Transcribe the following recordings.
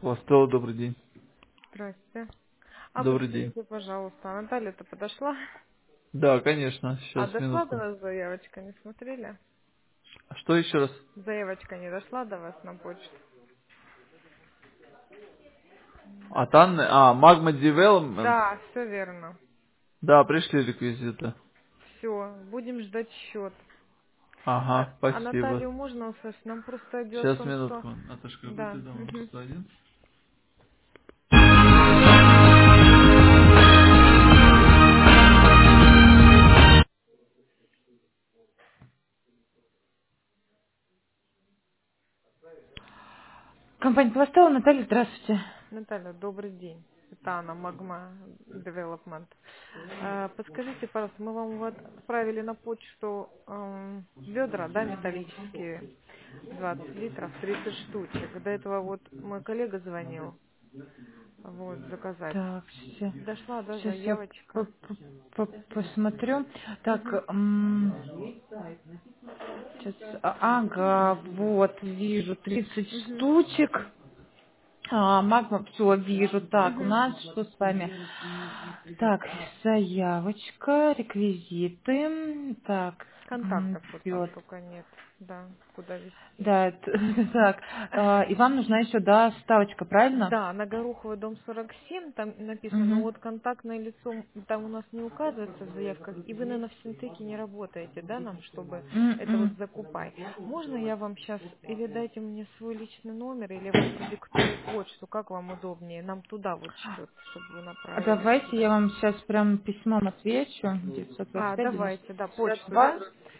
Ластелла, добрый день. Здрасте. А Добрый день. подскажите, пожалуйста, а Наталья-то подошла? Да, конечно, А сейчас, дошла до минутку. вас заявочка, не смотрели? А что еще раз? Заявочка не дошла до вас на почту? От Анны? Magma Development? Да, все верно. Да, пришли реквизиты. Все, будем ждать счет. Ага, А спасибо. Наталью можно услышать? Нам просто дело в Сейчас, том, что... минутку. Наташка, какой ты Да. дома? Мгм. 101? Компания Пластелла, Наталья, здравствуйте. Наталья, добрый день. Это Анна, Магма Development. Подскажите, пожалуйста, мы вам вот отправили на почту ведра, да, металлические, 20 литров, 30 штучек. До этого вот мой коллега звонил, вот, заказать. Так, Дошла, да, сейчас я заявочка? посмотрю. Так, Угу. сейчас, ага, вот, вижу, 30 Угу. штучек. Магма, все, вижу. Так, у Угу. нас что с вами? Так, заявочка, реквизиты. Так, Контактов вот там вперед. только нет, да, куда вести. Да, так. И вам нужна еще, да, ставочка, правильно? Да, на Гороховый дом 47 там написано, но Мгм. вот контактное лицо там у нас не указывается в заявках, и вы, наверное, в Синтеке не работаете, да, нам, чтобы это вот М-м. закупай. Можно я вам сейчас, или дайте мне свой личный номер, или я вам продиктую почту, как вам удобнее, нам туда вот счет, чтобы вы направили Давайте туда. я вам сейчас прям письмом отвечу. А, 925 давайте, да, почту, 92. да?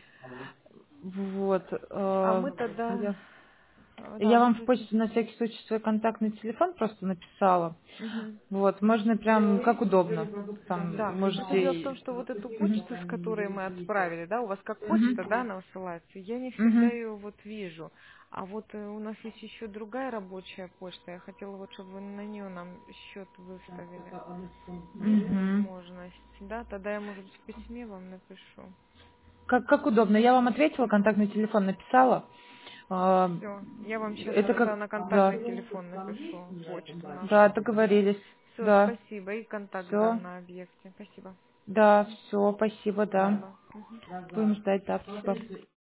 Вот. А мы тогда, Я, да, я вам в можете. почте на всякий случай свой контактный телефон просто написала. Мгм. Вот, можно прям как удобно. Там Да, просто можете... дело в том, что вот эту почту, с которой мы отправили, да, у вас как Мгм. почта, да, она высылается, я не всегда Мгм. ее вот вижу. А вот у нас есть еще другая рабочая почта, я хотела вот, чтобы вы на нее нам счет выставили. Есть Мгм. возможность, да? Тогда я, может быть, в письме вам напишу. Как удобно. Я вам ответила, контактный телефон написала. А, Все, я вам сейчас Это тогда как... на Да. контактный телефон напишу почту Да, нашу. договорились. Все, Да. спасибо, и контакт Все. дам на объекте. Спасибо. Да, все, спасибо, да. Спасибо. Мгм. Будем ждать, да, Мгм. спасибо.